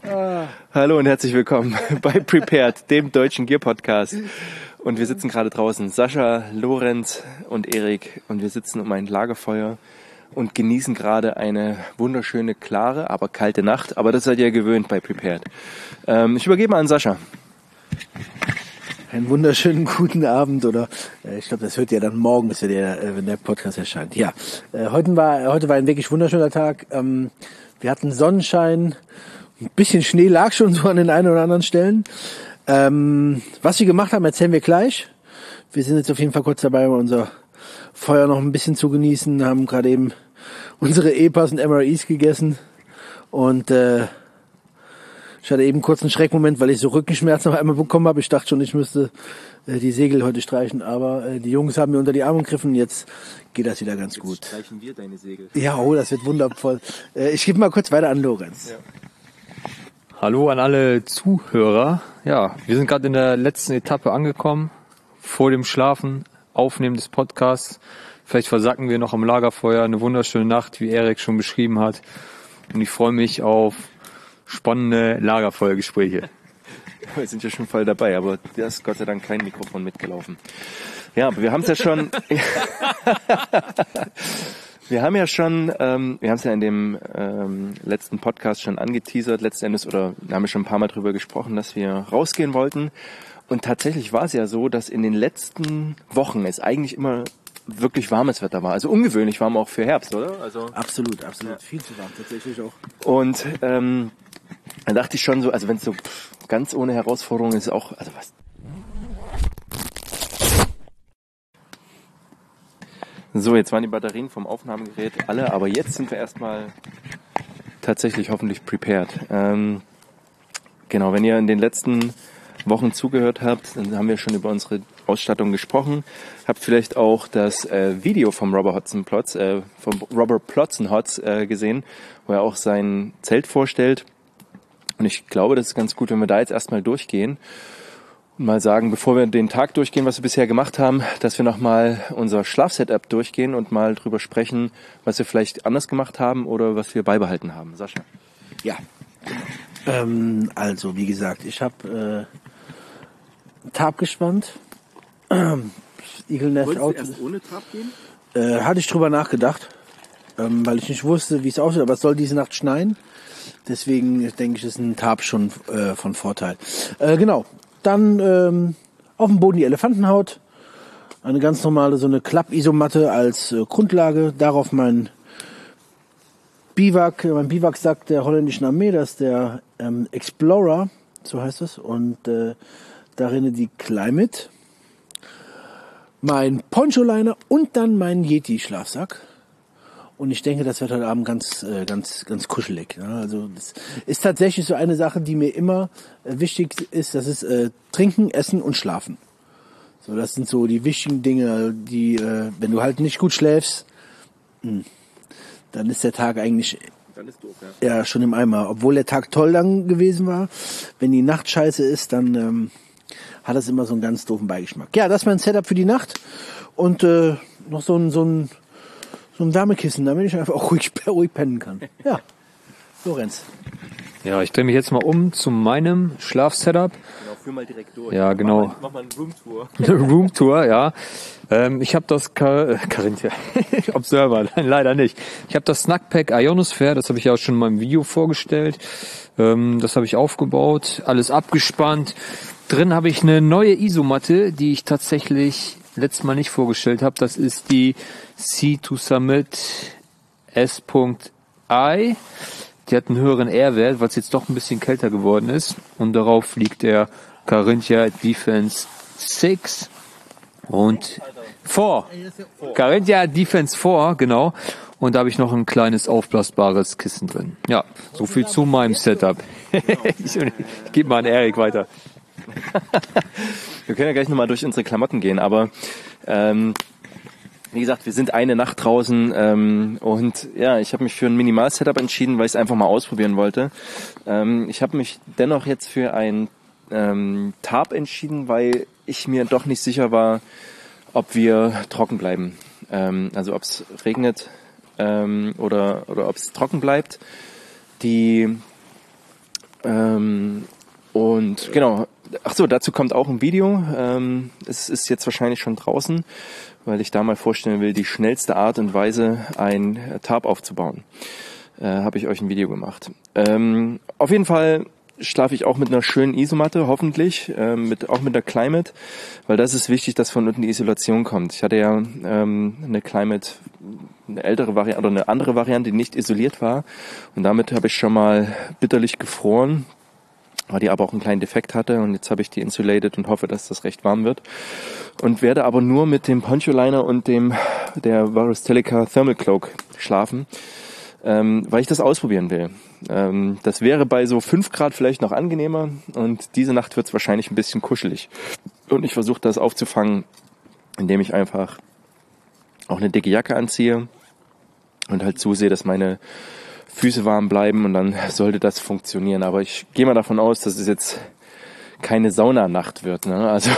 Hallo und herzlich willkommen bei Prepared, dem deutschen Gear-Podcast. Und wir sitzen gerade draußen, Sascha, Lorenz und Erik. Und wir sitzen um ein Lagerfeuer und genießen gerade eine wunderschöne, klare, aber kalte Nacht. Aber das seid ihr gewöhnt bei Prepared. Ich übergebe mal an Sascha. Einen wunderschönen guten Abend oder ich glaube, das hört ihr dann morgen, wenn der Podcast erscheint. Ja, heute war ein wirklich wunderschöner Tag. Wir hatten Sonnenschein, ein bisschen Schnee lag schon so an den einen oder anderen Stellen. Was wir gemacht haben, erzählen wir gleich. Wir sind jetzt auf jeden Fall kurz dabei, unser Feuer noch ein bisschen zu genießen, haben gerade eben unsere EPAs und MREs gegessen und ich hatte eben kurz einen Schreckmoment, weil ich so Rückenschmerzen noch einmal bekommen habe. Ich dachte schon, ich müsste die Segel heute streichen, aber die Jungs haben mir unter die Arme gegriffen. Jetzt geht das wieder ganz gut. Jetzt streichen wir deine Segel. Ja, das wird wundervoll. Ich gebe mal kurz weiter an Lorenz. Ja. Hallo an alle Zuhörer. Ja, wir sind gerade in der letzten Etappe angekommen. Vor dem Schlafen, Aufnehmen des Podcasts. Vielleicht versacken wir noch am Lagerfeuer. Eine wunderschöne Nacht, wie Erik schon beschrieben hat. Und ich freue mich auf spannende Lagerfeuergespräche. Wir sind ja schon voll dabei, aber da ist Gott sei Dank kein Mikrofon mitgelaufen. Ja, aber wir haben es ja schon... Wir haben es ja in dem letzten Podcast schon angeteasert, letzten Endes, oder wir haben ja schon ein paar Mal drüber gesprochen, dass wir rausgehen wollten. Und tatsächlich war es ja so, dass in den letzten Wochen es eigentlich immer wirklich warmes Wetter war. Also ungewöhnlich warm auch für Herbst, oder? Also Absolut. Ja. Viel zu warm, tatsächlich auch. Und da dachte ich schon so, also wenn es so ganz ohne Herausforderung ist, auch, also was... So, jetzt waren die Batterien vom Aufnahmegerät alle, aber jetzt sind wir erstmal tatsächlich hoffentlich prepared. Genau, wenn ihr in den letzten Wochen zugehört habt, dann haben wir schon über unsere Ausstattung gesprochen. Habt vielleicht auch das Video vom Robert Plotzenhotz gesehen, wo er auch sein Zelt vorstellt. Und ich glaube, das ist ganz gut, wenn wir da jetzt erstmal durchgehen. Und mal sagen, bevor wir den Tag durchgehen, was wir bisher gemacht haben, dass wir nochmal unser Schlafsetup durchgehen und mal drüber sprechen, was wir vielleicht anders gemacht haben oder was wir beibehalten haben. Sascha? Ja, also wie gesagt, ich habe Tarp gespannt. Eagle Nest Out. Wolltest du erst ohne Tarp gehen? Hatte ich drüber nachgedacht, weil ich nicht wusste, wie es aussieht, aber es soll diese Nacht schneien. Deswegen denke ich, ist ein Tarp schon von Vorteil. Genau. Dann auf dem Boden die Elefantenhaut, eine ganz normale, so eine Klapp-Isomatte als Grundlage, darauf mein Biwaksack der holländischen Armee, das ist der Explorer, so heißt es, und darin die Climate, mein Poncho-Liner und dann mein Yeti-Schlafsack. Und ich denke, das wird heute Abend ganz kuschelig. Ja? Also das ist tatsächlich so eine Sache, die mir immer wichtig ist. Das ist Trinken, Essen und Schlafen. So, das sind so die wichtigen Dinge, die, wenn du halt nicht gut schläfst, dann ist der Tag eigentlich dann ist doof, ja schon im Eimer. Obwohl der Tag toll dann gewesen war, wenn die Nacht scheiße ist, dann hat das immer so einen ganz doofen Beigeschmack. Ja, das ist mein Setup für die Nacht und noch so ein Wärmekissen, damit ich einfach auch ruhig pennen kann. Ja, Lorenz. Ja, ich drehe mich jetzt mal um zu meinem Schlafsetup. Genau, führ mal direkt durch. Ja, genau. Mach mal eine Roomtour. Roomtour, ja. Ich habe das Carinthia Observer, leider nicht. Ich habe das Snackpack Ionosphere, das habe ich ja auch schon in meinem Video vorgestellt. Das habe ich aufgebaut, alles abgespannt. Drin habe ich eine neue Isomatte, die ich tatsächlich letztes Mal nicht vorgestellt habe. Das ist die C2 Summit S.I. Die hat einen höheren R-Wert, weil es jetzt doch ein bisschen kälter geworden ist. Und darauf liegt der Carinthia Defense 6 und 4. Carinthia Defense 4, genau. Und da habe ich noch ein kleines aufblasbares Kissen drin. Ja, so viel zu meinem Setup. Ich gebe mal an Erik weiter. Wir können ja gleich nochmal durch unsere Klamotten gehen, aber wie gesagt, wir sind eine Nacht draußen und ja, ich habe mich für ein Minimal-Setup entschieden, weil ich es einfach mal ausprobieren wollte. Ich habe mich dennoch jetzt für ein Tarp entschieden, weil ich mir doch nicht sicher war, ob wir trocken bleiben. Also ob es regnet oder ob es trocken bleibt. Die Und genau, ach so, dazu kommt auch ein Video. Es ist jetzt wahrscheinlich schon draußen, weil ich da mal vorstellen will, die schnellste Art und Weise, ein Tarp aufzubauen. Habe ich euch ein Video gemacht. Auf jeden Fall schlafe ich auch mit einer schönen Isomatte, hoffentlich, auch mit der Climate, weil das ist wichtig, dass von unten die Isolation kommt. Ich hatte ja eine Climate, eine ältere Variante oder eine andere Variante, die nicht isoliert war, und damit habe ich schon mal bitterlich gefroren, weil die aber auch einen kleinen Defekt hatte, und jetzt habe ich die insulated und hoffe, dass das recht warm wird, und werde aber nur mit dem Poncho-Liner und der Varustelica Thermal Cloak schlafen, weil ich das ausprobieren will. Das wäre bei so 5 Grad vielleicht noch angenehmer, und diese Nacht wird es wahrscheinlich ein bisschen kuschelig. Und ich versuche das aufzufangen, indem ich einfach auch eine dicke Jacke anziehe und halt zusehe, dass meine Füße warm bleiben, und dann sollte das funktionieren. Aber ich gehe mal davon aus, dass es jetzt keine Saunanacht wird, ne? Also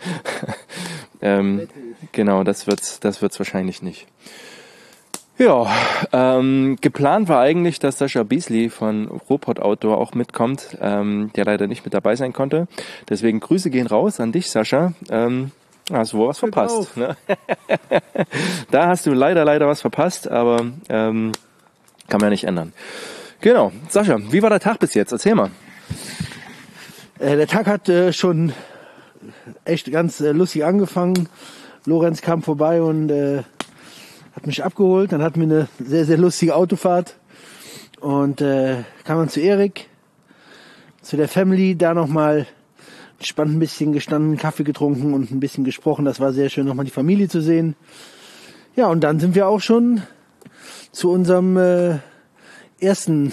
genau, das wird's wahrscheinlich nicht. Ja, geplant war eigentlich, dass Sascha Beasley von Ruhrpott Outdoor auch mitkommt, der leider nicht mit dabei sein konnte. Deswegen Grüße gehen raus an dich, Sascha. Hast du wohl was verpasst. Ne? Da hast du leider was verpasst, aber kann man ja nicht ändern. Genau, Sascha, wie war der Tag bis jetzt? Erzähl mal. Der Tag hat schon echt ganz lustig angefangen. Lorenz kam vorbei und hat mich abgeholt. Dann hatten wir eine sehr, sehr lustige Autofahrt. Und kam dann zu Erik, zu der Family, da nochmal entspannt ein bisschen gestanden, Kaffee getrunken und ein bisschen gesprochen. Das war sehr schön, nochmal die Familie zu sehen. Ja, und dann sind wir auch schon zu unserem ersten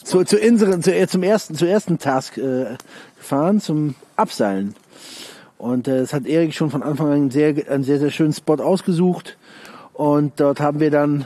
Task gefahren, zum Abseilen. Und das hat Erik schon von Anfang an einen sehr, sehr schönen Spot ausgesucht. Und dort haben wir dann,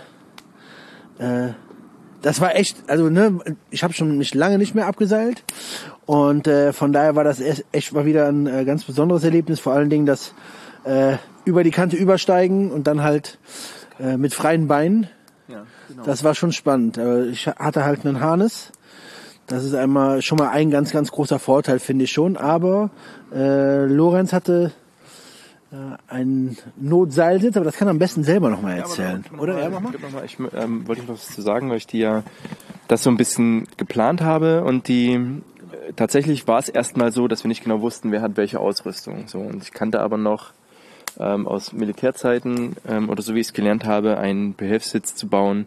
das war echt, also ne, ich habe schon mich lange nicht mehr abgeseilt. Und von daher war das echt mal wieder ein ganz besonderes Erlebnis. Vor allen Dingen das über die Kante übersteigen und dann halt mit freien Beinen. Ja, genau. Das war schon spannend. Ich hatte halt einen Harness. Das ist schon mal ein ganz, ganz großer Vorteil, finde ich schon. Aber Lorenz hatte einen Notseilsitz, aber das kann er am besten selber nochmal erzählen. Ja, oder? Ich wollte noch was zu sagen, weil ich das so ein bisschen geplant habe, und tatsächlich war es erstmal so, dass wir nicht genau wussten, wer hat welche Ausrüstung. So, und ich kannte aber noch aus Militärzeiten oder so wie ich es gelernt habe, einen Behelfssitz zu bauen,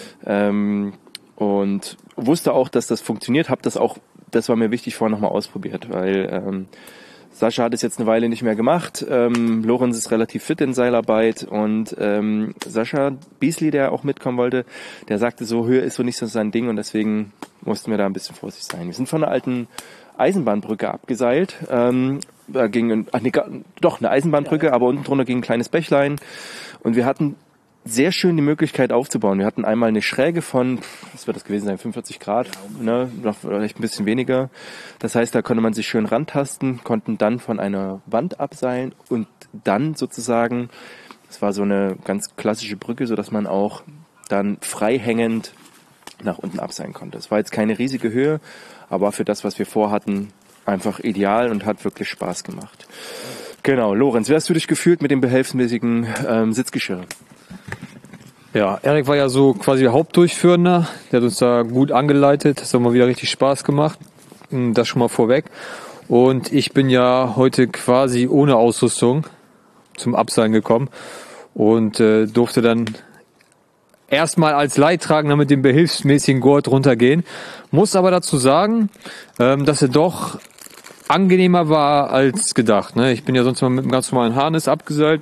und wusste auch, dass das funktioniert. Das war mir wichtig, vorher nochmal ausprobiert, weil Sascha hat es jetzt eine Weile nicht mehr gemacht. Lorenz ist relativ fit in Seilarbeit, und Sascha Beasley, der auch mitkommen wollte, der sagte so, Höhe ist so nicht so sein Ding, und deswegen mussten wir da ein bisschen vorsichtig sein. Wir sind von einer alten Eisenbahnbrücke abgeseilt. Da ging eine Eisenbahnbrücke, aber unten drunter ging ein kleines Bächlein, und wir hatten sehr schön die Möglichkeit aufzubauen. Wir hatten einmal eine Schräge von, was wird das gewesen sein, 45 Grad, ne, noch vielleicht ein bisschen weniger. Das heißt, da konnte man sich schön rantasten, konnten dann von einer Wand abseilen und dann sozusagen, das war so eine ganz klassische Brücke, so dass man auch dann frei hängend nach unten abseilen konnte. Es war jetzt keine riesige Höhe, aber für das, was wir vorhatten, einfach ideal und hat wirklich Spaß gemacht. Genau, Lorenz, wie hast du dich gefühlt mit dem behelfsmäßigen Sitzgeschirr? Ja, Erik war ja so quasi der Hauptdurchführender, der hat uns da gut angeleitet, das hat mal wieder richtig Spaß gemacht, das schon mal vorweg. Und ich bin ja heute quasi ohne Ausrüstung zum Abseilen gekommen und durfte dann erstmal als Leidtragender mit dem behilfsmäßigen Gurt runtergehen. Muss aber dazu sagen, dass er doch angenehmer war als gedacht. Ne? Ich bin ja sonst mal mit einem ganz normalen Harness abgeseilt,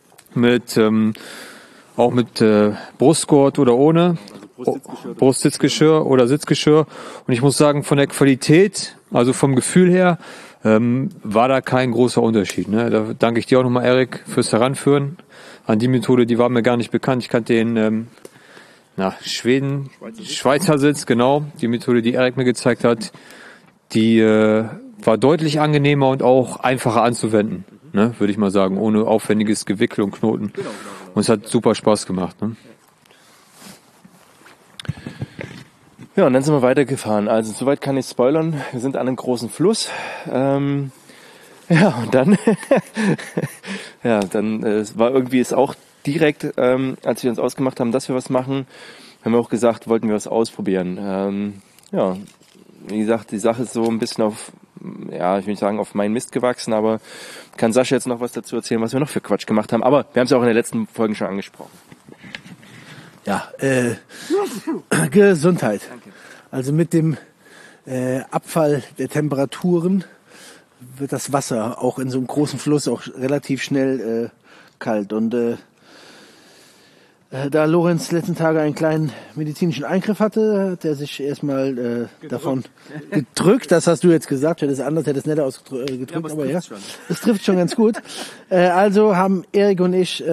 auch mit Brustgurt oder ohne, Brustsitzgeschirr oder Sitzgeschirr. Und ich muss sagen, von der Qualität, also vom Gefühl her, war da kein großer Unterschied. Ne? Da danke ich dir auch nochmal, Erik, fürs Heranführen an die Methode, die war mir gar nicht bekannt. Ich kannte den Schweizer Sitz, genau, die Methode, die Erik mir gezeigt hat, die war deutlich angenehmer und auch einfacher anzuwenden, ne, würde ich mal sagen, ohne aufwendiges Gewickel und Knoten. Genau. Und es hat super Spaß gemacht. Ne? Ja, und dann sind wir weitergefahren. Also soweit kann ich spoilern. Wir sind an einem großen Fluss. Ja, und dann, es war irgendwie ist auch direkt, als wir uns ausgemacht haben, dass wir was machen, haben wir auch gesagt, wollten wir was ausprobieren. Ja, wie gesagt, die Sache ist so ein bisschen auf, ja, ich will nicht sagen, auf meinen Mist gewachsen, aber kann Sascha jetzt noch was dazu erzählen, was wir noch für Quatsch gemacht haben. Aber wir haben es ja auch in den letzten Folgen schon angesprochen. Ja, Gesundheit. Danke. Also mit dem Abfall der Temperaturen wird das Wasser auch in so einem großen Fluss auch relativ schnell kalt. Und da Lorenz letzten Tage einen kleinen medizinischen Eingriff hatte, hat er sich erstmal davon gedrückt. Das hast du jetzt gesagt, hätte es anders, hätte es netter ausgedrückt. Ja, aber ja, das trifft schon ganz gut. Also haben Erik und ich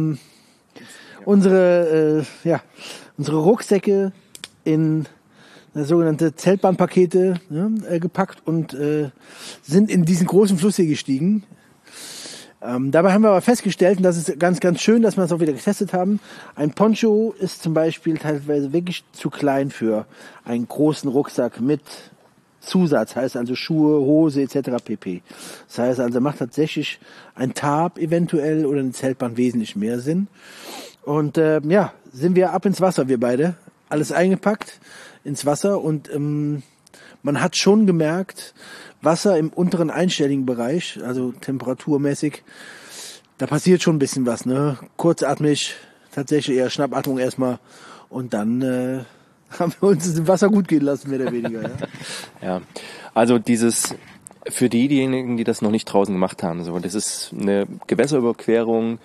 unsere Rucksäcke in sogenannte Zeltbahnpakete gepackt und sind in diesen großen Fluss hier gestiegen. Dabei haben wir aber festgestellt, und das ist ganz, ganz schön, dass wir das auch wieder getestet haben, ein Poncho ist zum Beispiel teilweise wirklich zu klein für einen großen Rucksack mit Zusatz, heißt also Schuhe, Hose etc. pp. Das heißt also, macht tatsächlich ein Tarp eventuell oder eine Zeltbahn wesentlich mehr Sinn. Und sind wir ab ins Wasser, wir beide, alles eingepackt ins Wasser und man hat schon gemerkt, Wasser im unteren einstelligen Bereich, also temperaturmäßig, da passiert schon ein bisschen was, ne? Kurzatmig, tatsächlich eher Schnappatmung erstmal und dann haben wir uns das Wasser gut gehen lassen, mehr oder weniger. Ja, ja. Also für diejenigen, die das noch nicht draußen gemacht haben, so, das ist eine Gewässerüberquerung,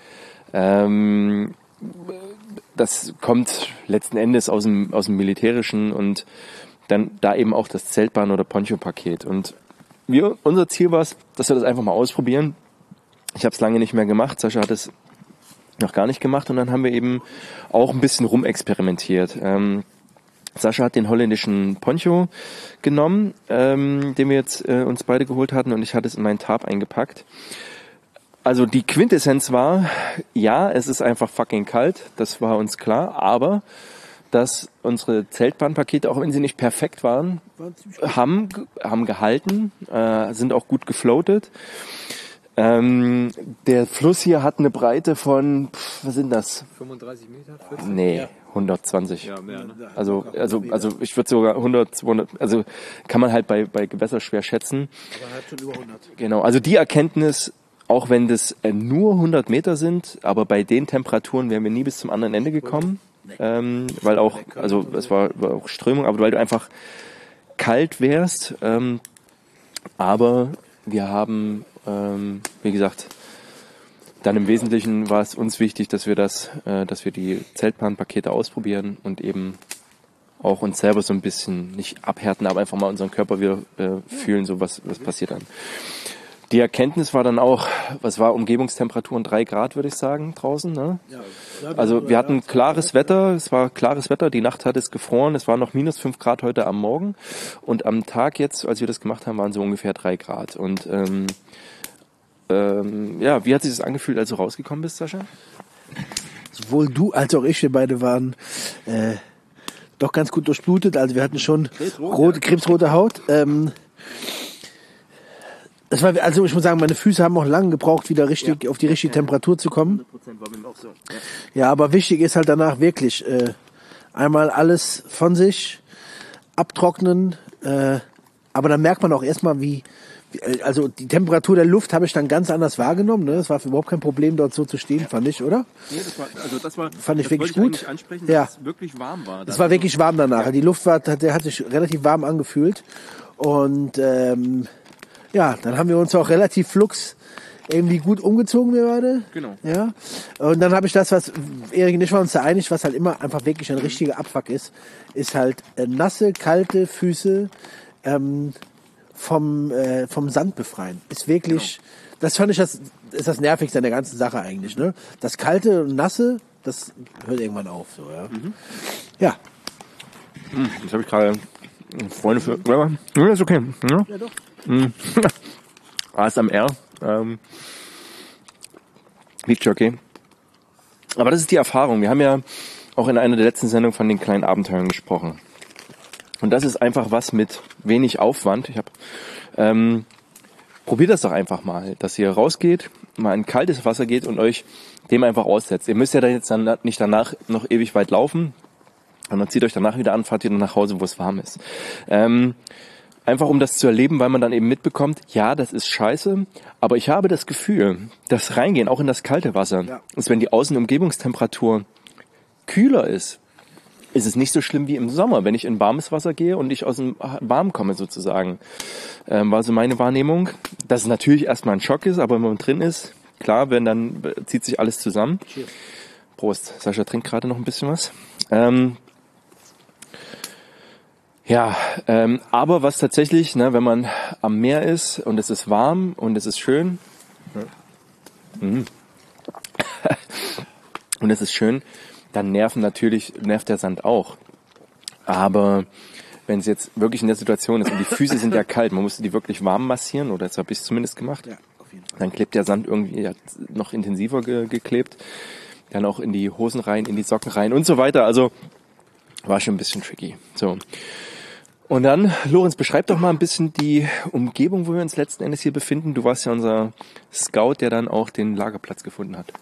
das kommt letzten Endes aus dem Militärischen und dann da eben auch das Zeltbahn- oder Poncho-Paket. Und unser Ziel war es, dass wir das einfach mal ausprobieren. Ich habe es lange nicht mehr gemacht, Sascha hat es noch gar nicht gemacht und dann haben wir eben auch ein bisschen rumexperimentiert. Sascha hat den holländischen Poncho genommen, den wir jetzt uns beide geholt hatten und ich hatte es in meinen Tarp eingepackt. Also die Quintessenz war, ja, es ist einfach fucking kalt, das war uns klar, aber dass unsere Zeltbahnpakete, auch wenn sie nicht perfekt waren, haben gehalten, sind auch gut gefloatet. Der Fluss hier hat eine Breite von, was sind das? 35 Meter? 40? Nee, 120. Ja, mehr, ne? Also ich würde sogar 100, 200, also kann man halt bei Gewässer schwer schätzen. aber hat schon über 100. Genau, also die Erkenntnis, auch wenn das nur 100 Meter sind, aber bei den Temperaturen wären wir nie bis zum anderen Ende gekommen. Weil auch, also es war auch Strömung, aber weil du einfach kalt wärst. Aber wir haben, wie gesagt, dann im Wesentlichen war es uns wichtig, dass wir die Zeltbahnpakete ausprobieren und eben auch uns selber so ein bisschen nicht abhärten, aber einfach mal unseren Körper wieder fühlen, so was passiert dann. Die Erkenntnis war dann auch, was war Umgebungstemperaturen 3 Grad, würde ich sagen, draußen. Ne? Ja, also wir hatten klares Wetter, es war klares Wetter, die Nacht hat es gefroren, es waren noch minus 5 Grad heute am Morgen und am Tag jetzt, als wir das gemacht haben, waren so ungefähr 3 Grad. Und wie hat sich das angefühlt, als du rausgekommen bist, Sascha? Sowohl du als auch ich, wir beide waren doch ganz gut durchblutet, also wir hatten schon krebsrote Haut. Das war, also ich muss sagen, meine Füße haben auch lange gebraucht, wieder richtig auf die richtige Temperatur zu kommen. 100% war mir auch so. Ja, aber wichtig ist halt danach wirklich einmal alles von sich abtrocknen. Aber dann merkt man auch erstmal, also die Temperatur der Luft habe ich dann ganz anders wahrgenommen. Ne? Das war überhaupt kein Problem, dort so zu stehen, fand ich, oder? Nee, das war fand ich wirklich gut. Ansprechen, ja, dass es wirklich warm war. Es war wirklich warm danach. Ja. Die Luft der hat sich relativ warm angefühlt und ja, dann haben wir uns auch relativ flugs irgendwie gut umgezogen, wir beide. Genau. Ja. Und dann habe ich das, was Erik und ich waren uns da einig, was halt immer einfach wirklich ein richtiger Abfuck ist halt nasse, kalte Füße vom Sand befreien. Ist wirklich, das fand ich ist das Nervigste an der ganzen Sache eigentlich. Ne? Das kalte und nasse, das hört irgendwann auf. So, ja. Ja. Das habe ich gerade Freunde für. Ja, ist okay. Ja, doch. ASMR. Beachjockey. Aber das ist die Erfahrung. Wir haben ja auch in einer der letzten Sendungen von den kleinen Abenteuern gesprochen. Und das ist einfach was mit wenig Aufwand. Probiert das doch einfach mal, dass ihr rausgeht, mal in kaltes Wasser geht und euch dem einfach aussetzt. Ihr müsst ja dann jetzt dann nicht danach noch ewig weit laufen und dann zieht euch danach wieder an, fahrt wieder nach Hause, wo es warm ist. Einfach um das zu erleben, weil man dann eben mitbekommt, ja, das ist scheiße, aber ich habe das Gefühl, das Reingehen, auch in das kalte Wasser, ist, wenn die Außenumgebungstemperatur kühler ist es nicht so schlimm wie im Sommer, wenn ich in warmes Wasser gehe und ich aus dem Warm komme sozusagen. War so meine Wahrnehmung, dass es natürlich erstmal ein Schock ist, aber wenn man drin ist, klar, dann zieht sich alles zusammen. Cheers. Prost. Sascha trinkt gerade noch ein bisschen was. Aber was tatsächlich, wenn man am Meer ist und es ist warm und es ist schön, und es ist schön, dann nervt der Sand auch. Aber wenn es jetzt wirklich in der Situation ist und die Füße sind ja kalt, man musste die wirklich warm massieren, oder das habe ich zumindest gemacht, auf jeden Fall. Dann klebt der Sand irgendwie noch intensiver geklebt, dann auch in die Hosen rein, in die Socken rein und so weiter. Also war schon ein bisschen tricky. So. Und dann, Lorenz, beschreib doch mal ein bisschen die Umgebung, wo wir uns letzten Endes hier befinden. Du warst ja unser Scout, der dann auch den Lagerplatz gefunden hat.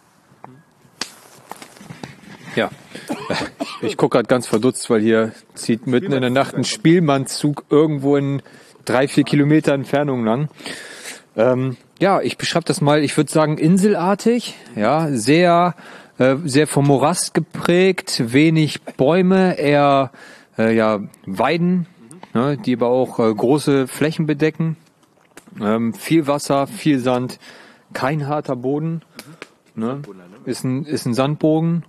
Ja, ich gucke gerade ganz verdutzt, weil hier zieht mitten in der Nacht ein Spielmannszug irgendwo in 3-4 Kilometer Entfernung lang. Ich beschreibe das mal, ich würde sagen inselartig, ja, sehr vom Morast geprägt, wenig Bäume, eher Weiden, ne, die aber auch große Flächen bedecken, viel Wasser, viel Sand, kein harter Boden, ne, ist ein Sandboden.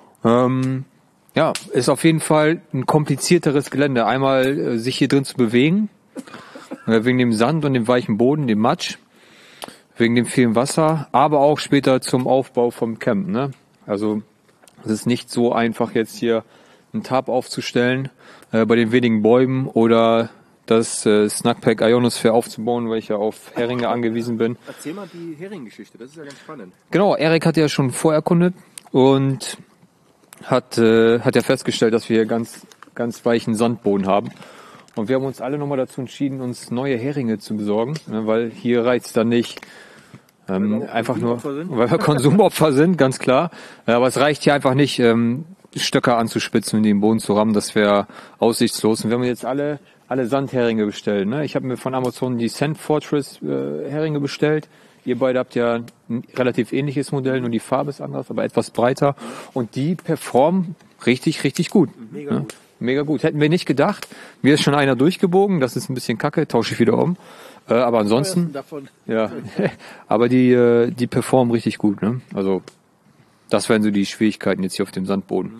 Ist auf jeden Fall ein komplizierteres Gelände. Einmal sich hier drin zu bewegen, wegen dem Sand und dem weichen Boden, dem Matsch, wegen dem vielen Wasser, aber auch später zum Aufbau vom Camp. Ne? Also es ist nicht so einfach, jetzt hier einen Tarp aufzustellen bei den wenigen Bäumen oder das Snackpack Ionosphere aufzubauen, weil ich ja auf Heringe angewiesen bin. Erzähl mal die Hering-Geschichte, das ist ja ganz spannend. Genau, Erik hat ja schon vorerkundet und hat ja festgestellt, dass wir hier ganz, ganz weichen Sandboden haben. Und wir haben uns alle nochmal dazu entschieden, uns neue Heringe zu besorgen, ne, weil hier reizt dann nicht einfach nur, weil wir Konsumopfer sind, ganz klar. Aber es reicht hier einfach nicht, Stöcker anzuspitzen und die im Boden zu rammen, das wäre aussichtslos. Und wir haben jetzt alle Sandheringe bestellt. Ne? Ich habe mir von Amazon die Sand Fortress Heringe bestellt. Ihr beide habt ja ein relativ ähnliches Modell, nur die Farbe ist anders, aber etwas breiter. Und die performen richtig, richtig gut. Mega gut. Mega gut. Hätten wir nicht gedacht. Mir ist schon einer durchgebogen, das ist ein bisschen kacke, tausche ich wieder um. Aber ansonsten, ja, aber die performen richtig gut. Ne? Also das wären so die Schwierigkeiten jetzt hier auf dem Sandboden.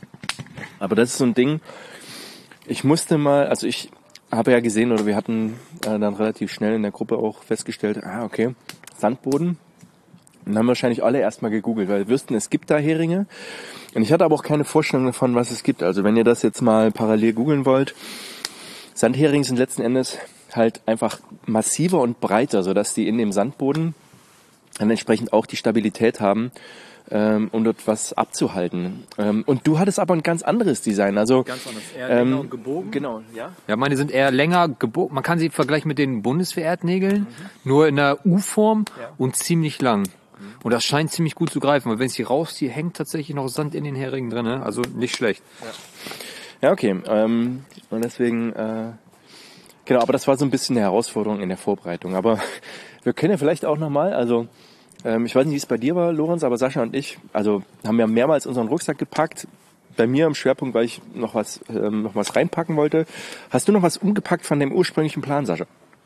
Aber das ist so ein Ding, ich habe ja gesehen, oder wir hatten dann relativ schnell in der Gruppe auch festgestellt, okay, Sandboden. Und haben wahrscheinlich alle erstmal gegoogelt, weil wir wüssten, es gibt da Heringe. Und ich hatte aber auch keine Vorstellung davon, was es gibt. Also wenn ihr das jetzt mal parallel googeln wollt, Sandheringe sind letzten Endes halt einfach massiver und breiter, sodass die in dem Sandboden dann entsprechend auch die Stabilität haben, um dort was abzuhalten. Und du hattest aber ein ganz anderes Design. Also ganz anders, eher länger und gebogen. Genau, ja. Ja, meine sind eher länger gebogen. Man kann sie vergleichen mit den Bundeswehr-Erdnägeln, nur in der U-Form und ziemlich lang. Und das scheint ziemlich gut zu greifen, weil wenn ich sie rausziehe, hängt tatsächlich noch Sand in den Heringen drin. Ne? Also nicht schlecht. Ja, okay. Und deswegen, genau, aber das war so ein bisschen eine Herausforderung in der Vorbereitung. Aber wir können ja vielleicht auch nochmal, also ich weiß nicht, wie es bei dir war, Lorenz, aber Sascha und ich, also haben ja mehrmals unseren Rucksack gepackt. Bei mir im Schwerpunkt, weil ich noch was reinpacken wollte. Hast du noch was umgepackt von dem ursprünglichen Plan, Sascha?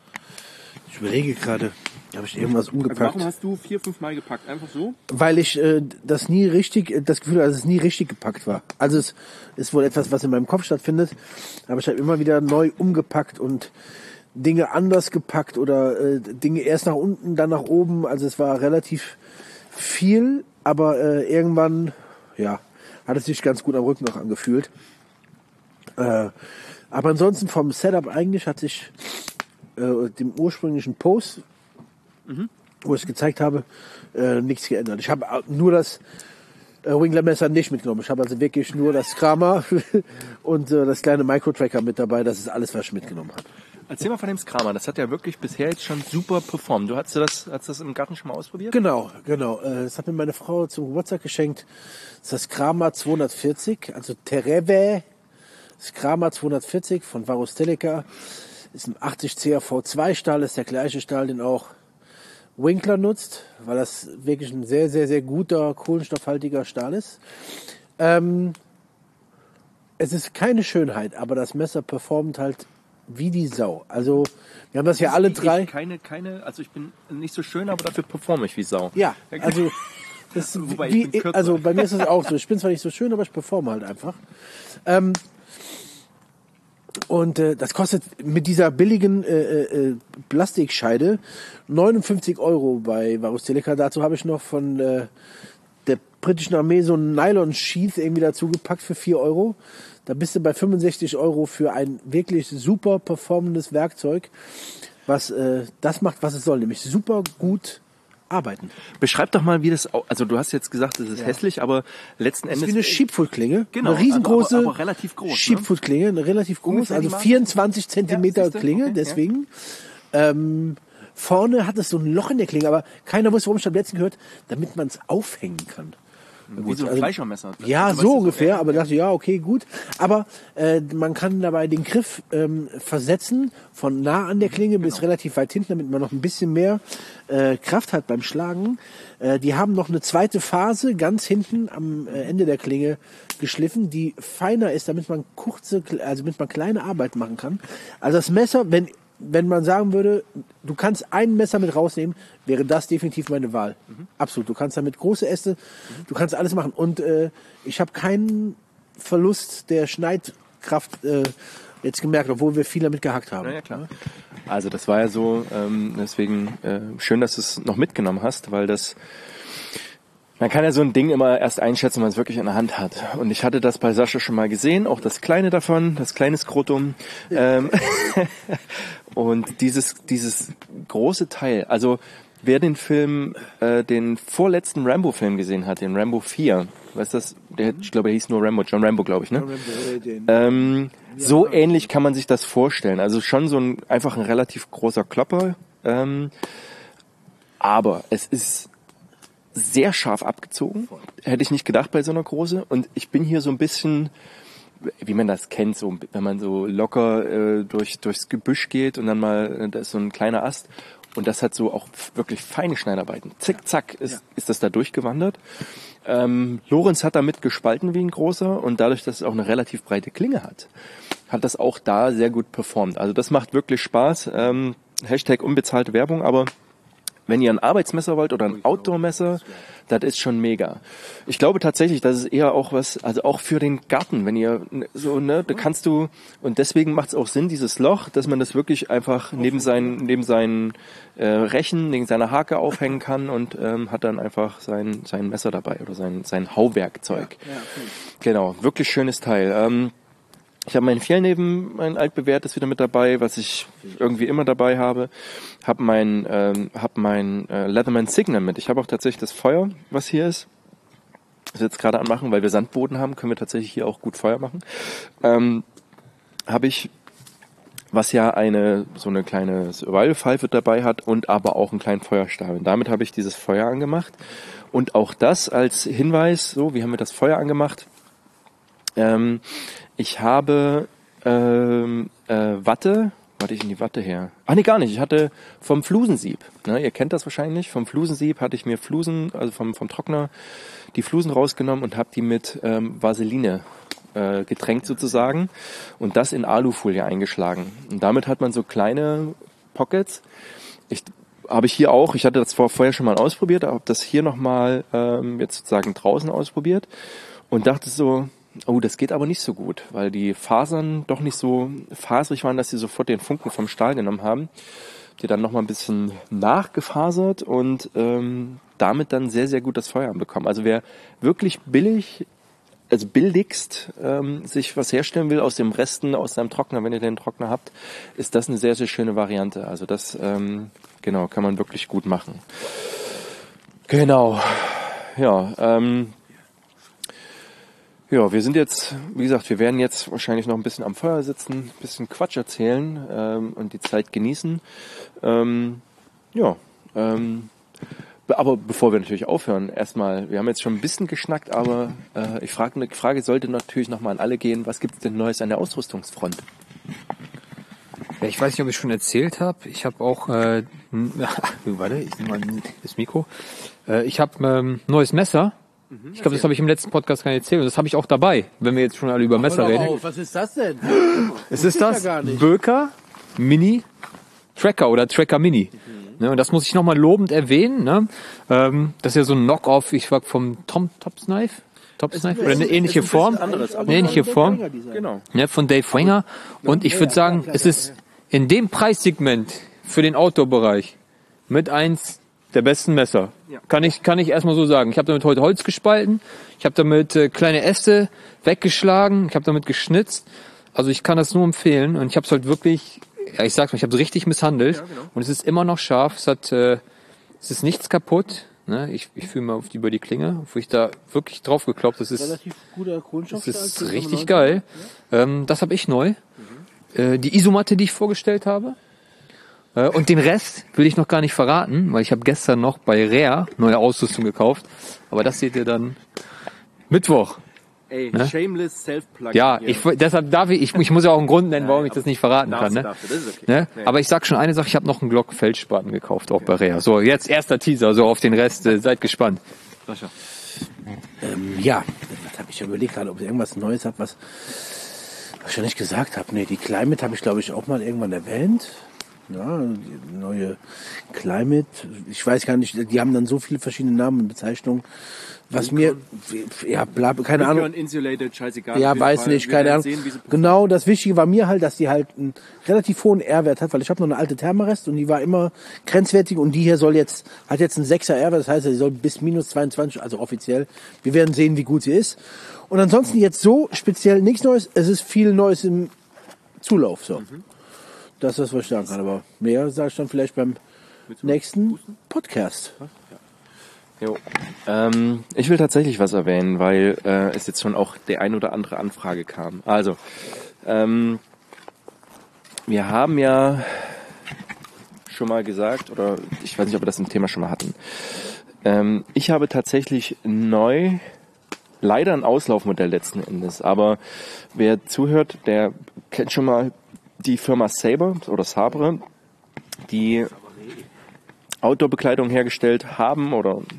Ich überlege gerade, habe ich irgendwas umgepackt? Also warum hast du 4-5 Mal gepackt? Einfach so? Weil ich das Gefühl hatte, dass es nie richtig gepackt war. Also es ist wohl etwas, was in meinem Kopf stattfindet, aber ich habe immer wieder neu umgepackt und Dinge anders gepackt oder Dinge erst nach unten, dann nach oben. Also es war relativ viel, aber irgendwann, hat es sich ganz gut am Rücken noch angefühlt. Aber ansonsten vom Setup eigentlich hat sich dem ursprünglichen Post, wo ich es gezeigt habe, nichts geändert. Ich habe nur das Winkler-Messer nicht mitgenommen. Ich habe also wirklich nur das Kramer und das kleine Micro-Tracker mit dabei. Das ist alles, was ich mitgenommen habe. Erzähl mal von dem Kramer. Das hat ja wirklich bisher jetzt schon super performt. Hast du das im Garten schon mal ausprobiert? Genau. Das hat mir meine Frau zum Geburtstag geschenkt. Das ist das Kramer 240, also Tereve. Das Kramer 240 von Varus-Teleca. Ist ein 80 CAV2 Stahl, ist der gleiche Stahl, den auch Winkler nutzt, weil das wirklich ein sehr, sehr, sehr guter, kohlenstoffhaltiger Stahl ist. Es ist keine Schönheit, aber das Messer performt halt wie die Sau. Also, wir haben das ja alle drei. Also ich bin nicht so schön, aber dafür performe ich wie Sau. Ja, also, das ist also bei mir ist es auch so. Ich bin zwar nicht so schön, aber ich performe halt einfach. Und das kostet mit dieser billigen Plastikscheide 59 € bei Varus-Teleca. Dazu habe ich noch von der britischen Armee so einen Nylon-Sheath irgendwie dazu gepackt für 4 €. Da bist du bei 65 € für ein wirklich super performendes Werkzeug, was das macht, was es soll, nämlich super gut arbeiten. Beschreib doch mal, wie das, also du hast jetzt gesagt, es ist hässlich, aber letzten Endes... Das ist wie eine Sheepfoot-Klinge, genau, eine riesengroße aber relativ groß, Sheepfoot-Klinge, eine relativ groß, also 24 Zentimeter Klinge, okay, deswegen. Vorne hat es so ein Loch in der Klinge, aber keiner wusste, warum ich habe letztens gehört, damit man es aufhängen kann. Wie so ein Fleischermesser. Ja, so ungefähr, aber dachte, ja, okay, gut. Aber man kann dabei den Griff versetzen, von nah an der Klinge bis relativ weit hinten, damit man noch ein bisschen mehr Kraft hat beim Schlagen. Die haben noch eine zweite Phase ganz hinten am Ende der Klinge geschliffen, die feiner ist, damit man damit man kleine Arbeit machen kann. Also das Messer, wenn man sagen würde, du kannst ein Messer mit rausnehmen, wäre das definitiv meine Wahl. Absolut. Du kannst damit große Äste, du kannst alles machen. Und ich habe keinen Verlust der Schneidkraft jetzt gemerkt, obwohl wir viel damit gehackt haben. Ja, klar. Also das war ja so, deswegen schön, dass du es noch mitgenommen hast, weil man kann ja so ein Ding immer erst einschätzen, wenn man es wirklich in der Hand hat. Und ich hatte das bei Sascha schon mal gesehen, auch das Kleine davon, das kleine Skrotum. Und dieses große Teil, also wer den Film, den vorletzten Rambo-Film gesehen hat, den Rambo 4, weißt du das, ich glaube, der hieß nur Rambo, John Rambo, glaube ich, ne? So ähnlich kann man sich das vorstellen. Also schon so einfach ein relativ großer Klopper. Aber es ist sehr scharf abgezogen. Hätte ich nicht gedacht bei so einer Größe. Und ich bin hier so ein bisschen, wie man das kennt, so wenn man so locker durchs Gebüsch geht und dann mal, da ist so ein kleiner Ast und das hat so auch wirklich feine Schneidarbeiten. Zick, zack ist das da durchgewandert. Lorenz hat damit gespalten wie ein großer und dadurch, dass es auch eine relativ breite Klinge hat das auch da sehr gut performt. Also das macht wirklich Spaß. Hashtag unbezahlte Werbung, aber wenn ihr ein Arbeitsmesser wollt oder ein Outdoor-Messer, das ist schon mega. Ich glaube tatsächlich, das ist eher auch was, also auch für den Garten, wenn ihr so, ne, da kannst du, und deswegen macht es auch Sinn, dieses Loch, dass man das wirklich einfach neben seinen Rechen, neben seiner Hake aufhängen kann und hat dann einfach sein Messer dabei oder sein Hauwerkzeug. Ja, okay. Genau, wirklich schönes Teil. Ich habe mein Fjellneben, mein altbewährtes wieder mit dabei, was ich irgendwie immer dabei habe. Hab mein Leatherman Signal mit. Ich habe auch tatsächlich das Feuer, was hier ist. Das jetzt gerade anmachen, weil wir Sandboden haben, können wir tatsächlich hier auch gut Feuer machen. Habe ich, was ja so eine kleine Survival-Pfeife dabei hat und aber auch einen kleinen Feuerstab. Und damit habe ich dieses Feuer angemacht. Und auch das als Hinweis, so, wie haben wir das Feuer angemacht? Ich habe Watte, warte ich in die Watte her? Ach nee, gar nicht. Ich hatte vom Flusensieb, ne, ihr kennt das wahrscheinlich, vom Flusensieb hatte ich mir Flusen, also vom Trockner, die Flusen rausgenommen und habe die mit Vaseline getränkt sozusagen und das in Alufolie eingeschlagen. Und damit hat man so kleine Pockets. Ich hatte das vorher schon mal ausprobiert, habe das hier nochmal jetzt sozusagen draußen ausprobiert und dachte so, oh, das geht aber nicht so gut, weil die Fasern doch nicht so faserig waren, dass sie sofort den Funken vom Stahl genommen haben. Die dann nochmal ein bisschen nachgefasert und damit dann sehr, sehr gut das Feuer anbekommen. Also wer wirklich billigst sich was herstellen will aus dem Resten, aus seinem Trockner, wenn ihr den Trockner habt, ist das eine sehr, sehr schöne Variante. Also das, genau, kann man wirklich gut machen. Genau, ja, Ja, wir sind jetzt, wie gesagt, wir werden jetzt wahrscheinlich noch ein bisschen am Feuer sitzen, ein bisschen Quatsch erzählen und die Zeit genießen. Aber bevor wir natürlich aufhören, erstmal, wir haben jetzt schon ein bisschen geschnackt, aber eine Frage sollte natürlich nochmal an alle gehen. Was gibt es denn Neues an der Ausrüstungsfront? Ja, ich weiß nicht, ob ich schon erzählt habe. Ich habe auch, warte, ich nehme mal das Mikro. Ich habe neues Messer. Ich glaube, das habe ich im letzten Podcast gar nicht erzählt. Und das habe ich auch dabei, wenn wir jetzt schon alle über Messer reden. Was ist das denn? Es ist das Böker Mini Tracker oder Tracker Mini. Ne, und das muss ich nochmal lobend erwähnen. Ne? Das ist ja so ein Knock-off, ich war vom Top Knife oder eine ähnliche Form. Eine ähnliche Form. Genau. Ne, von Dave Wenger. Und ich würde sagen, es ist in dem Preissegment für den Outdoor-Bereich mit eins der besten Messer. Ja. Kann ich erstmal so sagen. Ich habe damit heute Holz gespalten. Ich habe damit kleine Äste weggeschlagen. Ich habe damit geschnitzt. Also ich kann das nur empfehlen. Und ich habe es halt wirklich, ja, ich sag's mal, ich habe es richtig misshandelt. Ja, genau. Und es ist immer noch scharf. Es ist nichts kaputt. Ne? Ich fühle mal über die Klinge, wo ich da wirklich drauf geklopft. Das ist relativ guter Kohlenstoff. Das ist richtig geil. Ja? Das habe ich neu. Die Isomatte, die ich vorgestellt habe. Und den Rest will ich noch gar nicht verraten, weil ich habe gestern noch bei Rare neue Ausrüstung gekauft. Aber das seht ihr dann Mittwoch. Ey, ne? Shameless Self-Plug. Ja, deshalb darf ich muss ja auch einen Grund nennen, warum ich das nicht verraten kann. Ne? Das ist okay. Ne? Nee. Aber ich sag schon eine Sache, ich habe noch einen Glock Feldspaten gekauft, auch bei Rare. So, jetzt erster Teaser, so auf den Rest, seid gespannt. Sascha. Ja, das habe ich überlegt gerade, ob ich irgendwas Neues habe, was ich schon nicht gesagt habe. Nee, die Climate habe ich, glaube ich, auch mal irgendwann erwähnt. Ja, die neue Climate. Ich weiß gar nicht, die haben dann so viele verschiedene Namen und Bezeichnungen. Was mir, ja, keine Ahnung. Insulated, scheißegal. Ja, weiß nicht, keine Ahnung. Genau, das Wichtige war mir halt, dass die halt einen relativ hohen R-Wert hat, weil ich habe noch eine alte Thermarest und die war immer grenzwertig und die hier hat jetzt einen 6er R-Wert, das heißt, sie soll bis minus 22, also offiziell. Wir werden sehen, wie gut sie ist. Und ansonsten jetzt so speziell nichts Neues, es ist viel Neues im Zulauf, so. Das ist das, was ich sagen kann, aber mehr sage ich dann vielleicht beim nächsten Podcast. Jo. Ich will tatsächlich was erwähnen, weil es jetzt schon auch die ein oder andere Anfrage kam. Also, wir haben ja schon mal gesagt, oder ich weiß nicht, ob wir das im Thema schon mal hatten. Ich habe tatsächlich neu, leider ein Auslaufmodell letzten Endes, aber wer zuhört, der kennt schon mal die Firma Sabre oder Sabre, die Outdoor-Bekleidung hergestellt haben.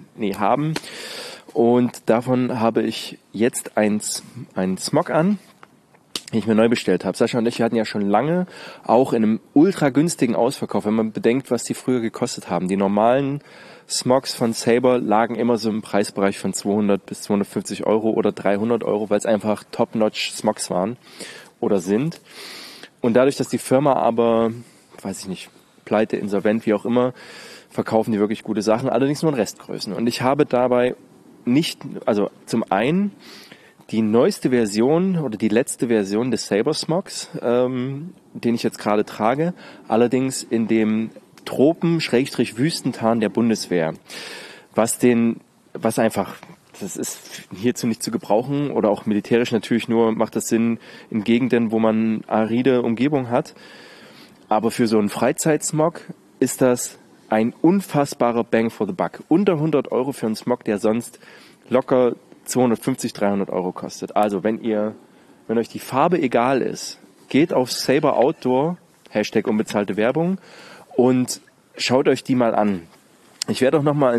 Und davon habe ich jetzt einen Smog an, den ich mir neu bestellt habe. Sascha und ich, wir hatten ja schon lange auch in einem ultra günstigen Ausverkauf, wenn man bedenkt, was die früher gekostet haben. Die normalen Smogs von Sabre lagen immer so im Preisbereich von 200 bis 250 Euro oder 300 Euro, weil es einfach Top-Notch Smogs waren oder sind. Und dadurch, dass die Firma aber, weiß ich nicht, pleite, insolvent, wie auch immer, verkaufen die wirklich gute Sachen, allerdings nur in Restgrößen. Und ich habe dabei zum einen die neueste Version oder die letzte Version des Sabre Smogs, den ich jetzt gerade trage, allerdings in dem Tropen-Wüstentarn der Bundeswehr, was einfach, das ist hierzu nicht zu gebrauchen oder auch militärisch natürlich nur macht das Sinn in Gegenden, wo man aride Umgebung hat. Aber für so einen Freizeitsmog ist das ein unfassbarer Bang for the Buck. Unter 100 Euro für einen Smog, der sonst locker 250, 300 Euro kostet. Also wenn euch die Farbe egal ist, geht auf Sabre Outdoor, Hashtag unbezahlte Werbung, und schaut euch die mal an. Ich werde auch nochmal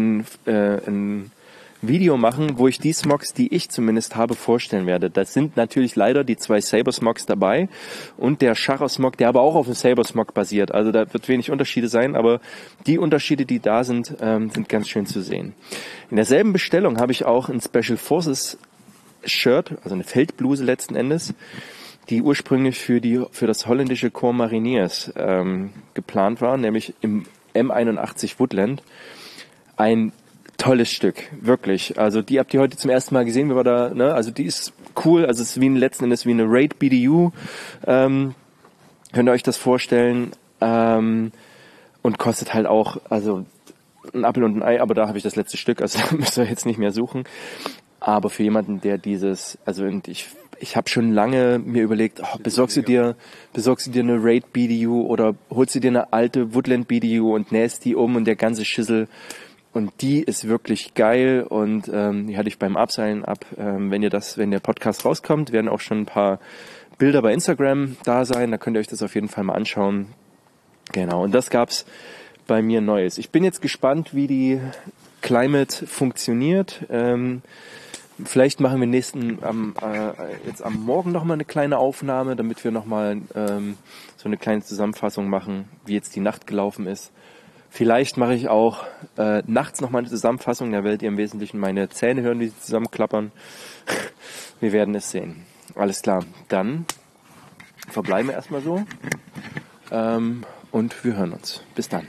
ein Video machen, wo ich die Smogs, die ich zumindest habe, vorstellen werde. Das sind natürlich leider die 2 Sabre Smogs dabei und der Schacher Smog, der aber auch auf dem Sabre Smog basiert. Also da wird wenig Unterschiede sein, aber die Unterschiede, die da sind, sind ganz schön zu sehen. In derselben Bestellung habe ich auch ein Special Forces Shirt, also eine Feldbluse letzten Endes, die ursprünglich für das holländische Corps Mariniers geplant war, nämlich im M81 Woodland. Ein tolles Stück, wirklich. Also die habt ihr heute zum ersten Mal gesehen, wie wir da, ne? Also die ist cool, also es ist letzten Endes wie eine Raid BDU. Könnt ihr euch das vorstellen? Und kostet halt auch, also ein Apfel und ein Ei, aber da habe ich das letzte Stück, also da müsst ihr jetzt nicht mehr suchen. Aber für jemanden, der ich habe schon lange mir überlegt, besorgst du dir eine Raid BDU oder holst du dir eine alte Woodland BDU und nähst die um und der ganze Schissel. Und die ist wirklich geil und die hatte ich beim Abseilen ab. Wenn der Podcast rauskommt, werden auch schon ein paar Bilder bei Instagram da sein. Da könnt ihr euch das auf jeden Fall mal anschauen. Genau, und das gab's bei mir Neues. Ich bin jetzt gespannt, wie die Climate funktioniert. Vielleicht machen wir jetzt am Morgen nochmal eine kleine Aufnahme, damit wir nochmal so eine kleine Zusammenfassung machen, wie jetzt die Nacht gelaufen ist. Vielleicht mache ich auch nachts nochmal eine Zusammenfassung, da werdet ihr im Wesentlichen meine Zähne hören, wie sie zusammenklappern. Wir werden es sehen. Alles klar, dann verbleiben wir erstmal so und wir hören uns. Bis dann.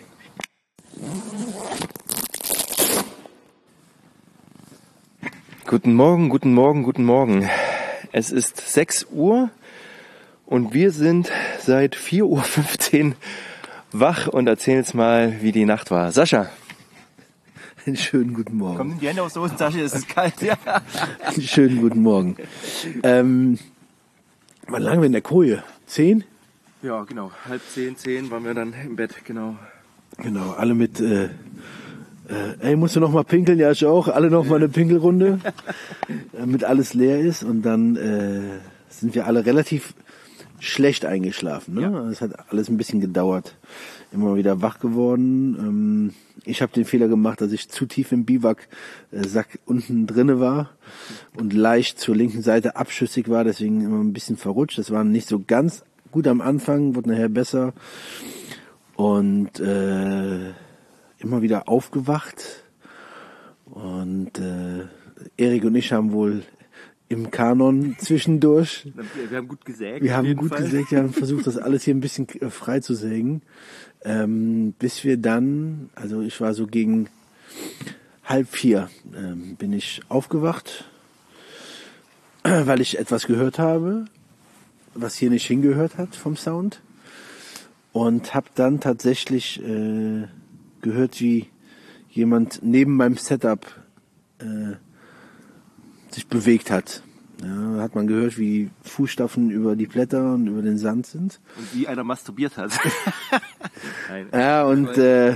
Guten Morgen, guten Morgen, guten Morgen. Es ist 6 Uhr und wir sind seit 4:15 Uhr wach und erzählen jetzt mal, wie die Nacht war. Sascha. Einen schönen guten Morgen. Kommen die Hände aus der Hosentasche, es ist kalt, ja. Einen schönen guten Morgen. Wann lagen wir in der Koje? 10? Ja, genau. 9:30, 10 waren wir dann im Bett, genau. Genau, alle mit, musst du noch mal pinkeln? Ja, ich auch. Alle noch mal eine Pinkelrunde, damit alles leer ist. Und dann sind wir alle relativ schlecht eingeschlafen. Ne? Ja. Es hat alles ein bisschen gedauert. Immer wieder wach geworden. Ich habe den Fehler gemacht, dass ich zu tief im Biwak-Sack unten drinne war und leicht zur linken Seite abschüssig war, deswegen immer ein bisschen verrutscht. Das war nicht so ganz gut am Anfang, wurde nachher besser. Und immer wieder aufgewacht. Und Erik und ich haben wohl im Kanon zwischendurch. Wir haben gut gesägt. Wir haben versucht, das alles hier ein bisschen frei zu sägen. Bis wir dann, also ich war so gegen 3:30, bin ich aufgewacht, weil ich etwas gehört habe, was hier nicht hingehört hat vom Sound. Und habe dann tatsächlich gehört, wie jemand neben meinem Setup sich bewegt hat. Ja, hat man gehört, wie Fußstapfen über die Blätter und über den Sand sind. Und wie einer masturbiert hat. Nein. Ja, und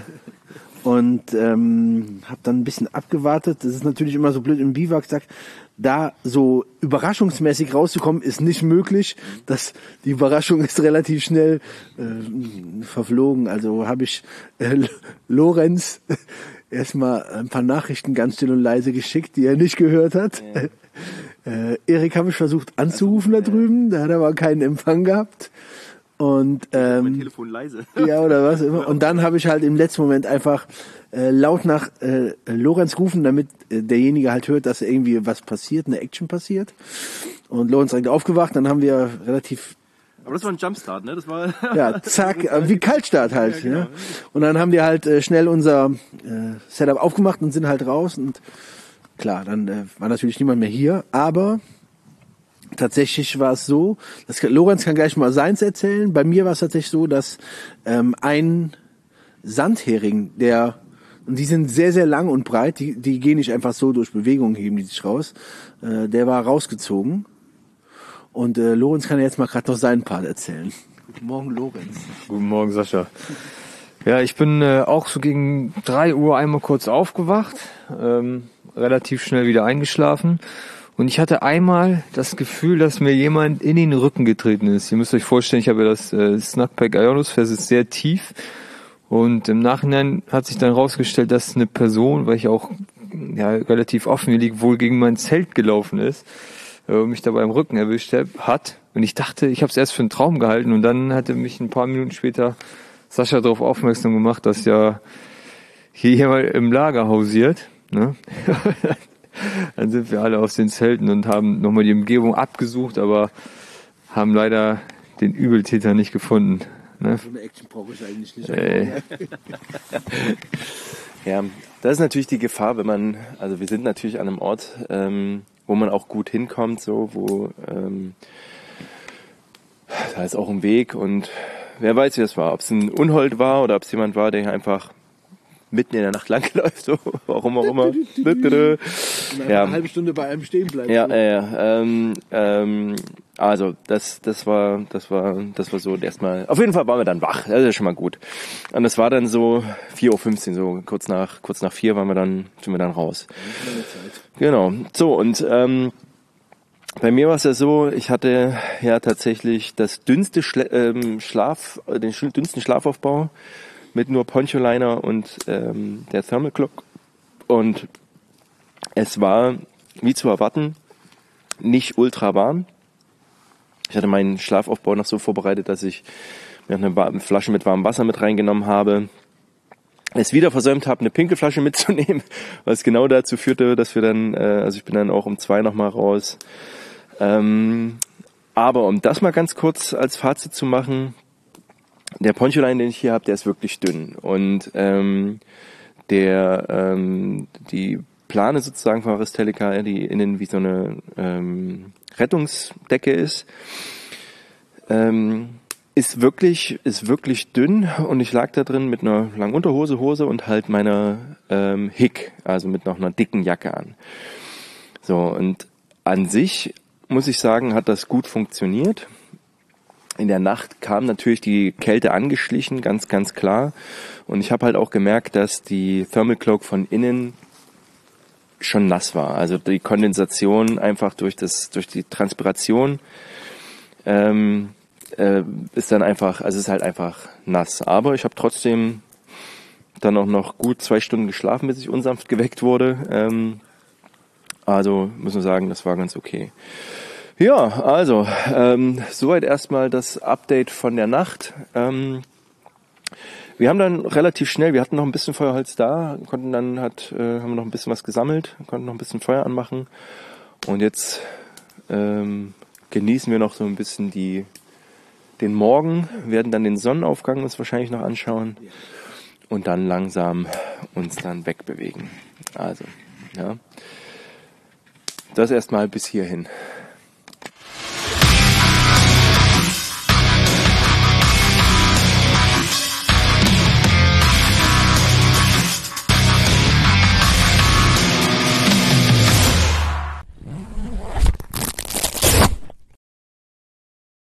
habe dann ein bisschen abgewartet. Das ist natürlich immer so blöd im Biwaksack. Da so überraschungsmäßig rauszukommen, ist nicht möglich. Die Überraschung ist relativ schnell verflogen. Also habe ich Lorenz erstmal ein paar Nachrichten ganz still und leise geschickt, die er nicht gehört hat. Ja. Erik habe ich versucht anzurufen da drüben, da hat er aber keinen Empfang gehabt. Und mein Telefon leise. Ja, oder was immer. Und dann habe ich halt im letzten Moment einfach laut nach Lorenz gerufen, damit derjenige halt hört, dass irgendwie was passiert, eine Action passiert. Und Lorenz direkt aufgewacht, dann haben wir relativ... Aber das war ein Jumpstart, ne? Das war ja, zack, wie Kaltstart halt. Ja, genau. Ne? Und dann haben wir halt schnell unser Setup aufgemacht und sind halt raus. Und klar, dann war natürlich niemand mehr hier. Aber tatsächlich war es so, Lorenz kann gleich mal seins erzählen. Bei mir war es tatsächlich so, dass ein Sandhering, und die sind sehr, sehr lang und breit, die gehen nicht einfach so durch Bewegung, heben die sich raus. Der war rausgezogen. Und Lorenz kann jetzt mal gerade noch seinen Part erzählen. Guten Morgen, Lorenz. Guten Morgen, Sascha. Ja, ich bin auch so gegen 3 Uhr einmal kurz aufgewacht, relativ schnell wieder eingeschlafen. Und ich hatte einmal das Gefühl, dass mir jemand in den Rücken getreten ist. Ihr müsst euch vorstellen, ich habe ja das Snugpack Ionosphere, ist sehr tief. Und im Nachhinein hat sich dann rausgestellt, dass eine Person, weil ich auch relativ offen hier liege, wohl gegen mein Zelt gelaufen ist. Mich dabei im Rücken erwischt hat. Und ich dachte, ich habe es erst für einen Traum gehalten. Und dann hatte mich ein paar Minuten später Sascha darauf aufmerksam gemacht, dass ja hier jemand im Lager hausiert. Ne? Dann sind wir alle aus den Zelten und haben nochmal die Umgebung abgesucht, aber haben leider den Übeltäter nicht gefunden. Ne? So eine Action brauche ich eigentlich nicht. Ja, das ist natürlich die Gefahr, wir sind natürlich an einem Ort, wo man auch gut hinkommt, so, wo da ist auch ein Weg und wer weiß, wie es war, ob es ein Unhold war oder ob es jemand war, der einfach mitten in der Nacht langläuft, so, warum auch immer. Ja. Eine halbe Stunde bei einem stehen bleibt. Ja. Also das war so erstmal. Auf jeden Fall waren wir dann wach. Das ist ja schon mal gut. Und es war dann so 4:15 Uhr, so kurz nach 4 sind wir dann raus. Genau. So und bei mir war es ja so, ich hatte ja tatsächlich das dünnste den dünnsten Schlafaufbau mit nur Poncholiner und der Thermal Cloak. Und es war, wie zu erwarten, nicht ultra warm. Ich hatte meinen Schlafaufbau noch so vorbereitet, dass ich mir eine Flasche mit warmem Wasser mit reingenommen habe. Es wieder versäumt habe, eine Pinkelflasche mitzunehmen, was genau dazu führte, dass wir dann, ich bin dann auch um 2 nochmal raus. Aber um das mal ganz kurz als Fazit zu machen, der Poncholine, den ich hier habe, der ist wirklich dünn. Und die Plane sozusagen von Aristelica, die innen wie so eine Rettungsdecke ist wirklich dünn und ich lag da drin mit einer langen Hose und halt meiner Hick, also mit noch einer dicken Jacke an. So, und an sich muss ich sagen, hat das gut funktioniert. In der Nacht kam natürlich die Kälte angeschlichen, ganz, ganz klar. Und ich habe halt auch gemerkt, dass die Thermal Cloak von innen schon nass war. Also die Kondensation einfach durch die Transpiration ist dann einfach, also es ist halt einfach nass. Aber ich habe trotzdem dann auch noch gut 2 Stunden geschlafen, bis ich unsanft geweckt wurde. Also muss man sagen, das war ganz okay. Ja, also soweit erstmal das Update von der Nacht. Wir haben dann relativ schnell, wir hatten noch ein bisschen Feuerholz da, haben wir noch ein bisschen was gesammelt, konnten noch ein bisschen Feuer anmachen und jetzt genießen wir noch so ein bisschen den Morgen, werden dann den Sonnenaufgang uns wahrscheinlich noch anschauen und dann langsam uns dann wegbewegen. Also, ja. Das erstmal bis hierhin.